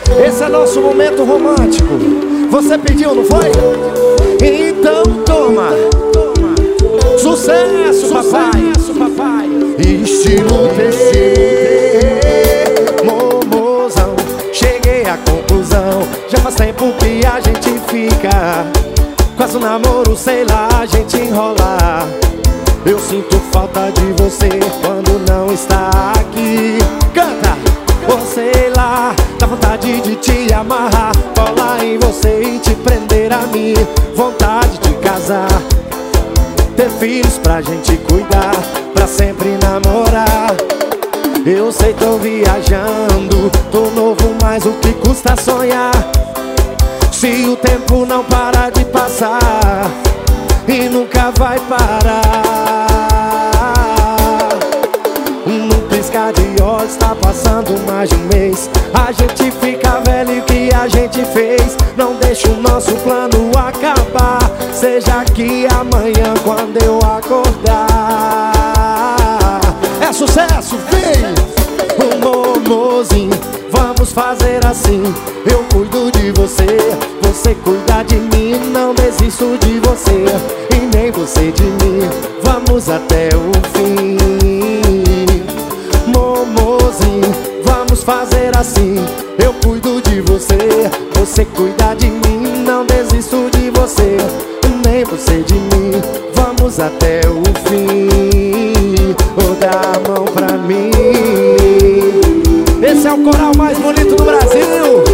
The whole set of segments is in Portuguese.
Esse é nosso momento romântico. Você pediu, não foi? Então toma. Sucesso, papai. Estilo Momozão. Cheguei à conclusão. Já faz tempo que a gente fica. Quase um namoro, sei lá, a gente enrola. Eu sinto falta de você quando não está aqui. Canta! Ou sei lá, dá vontade de te amarrar, colar em você e te prender a mim. Vontade de casar, ter filhos pra gente cuidar, pra sempre namorar. Eu sei, tô viajando, tô novo, mas o que custa sonhar? Se o tempo não para de passar e nunca vai parar. Num piscar de olhos está passando mais de um mês. A gente fica velho, o que a gente fez? Não deixa o nosso plano acabar. Seja aqui amanhã quando eu acordar. É sucesso, vem! Momozinho, vamos fazer assim. Eu cuido de você, você cuida de mim. Não desisto de você e nem você de mim. Vamos até o fim. Momozinho, vamos fazer assim. Eu cuido de você, você cuida de mim. Não desisto de você, nem você de mim. Vamos até o fim. Vou dar a mão pra mim. Esse é o coral mais bonito do Brasil.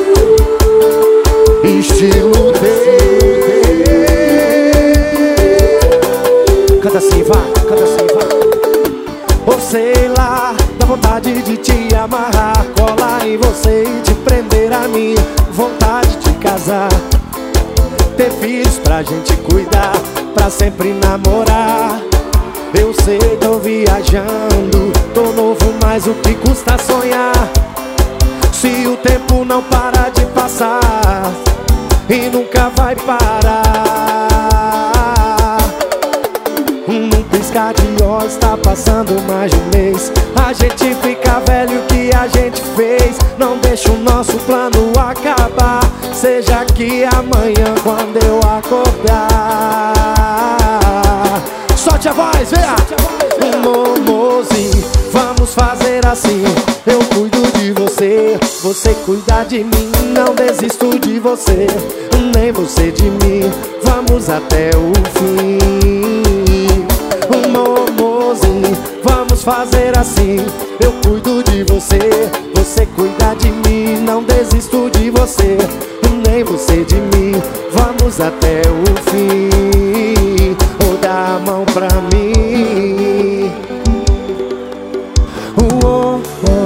Estilo D. Canta assim, vai, canta assim, vai. Ou sei lá, dá vontade de te amarrar, colar em você e te prender a mim. Vontade de casar, ter filhos pra gente cuidar, pra sempre namorar. Eu sei, tô viajando, tô novo, mas o que custa sonhar? Se o tempo não para de passar e nunca vai parar. Num piscar de olhos tá passando mais de um mês. A gente fica velho, o que a gente fez? Não deixa o nosso plano acabar. Seja aqui amanhã quando eu acordar. Solte a voz, venha! Momozinho, vamos fazer assim. Eu cuido de você, você cuida de mim. Não desisto de você, nem você de mim. Vamos até o fim. Momozinho, vamos fazer assim. Eu cuido de você, você cuida de mim. Não desisto de você, nem você de mim. Vamos até o fim. Vou dar a mão pra mim.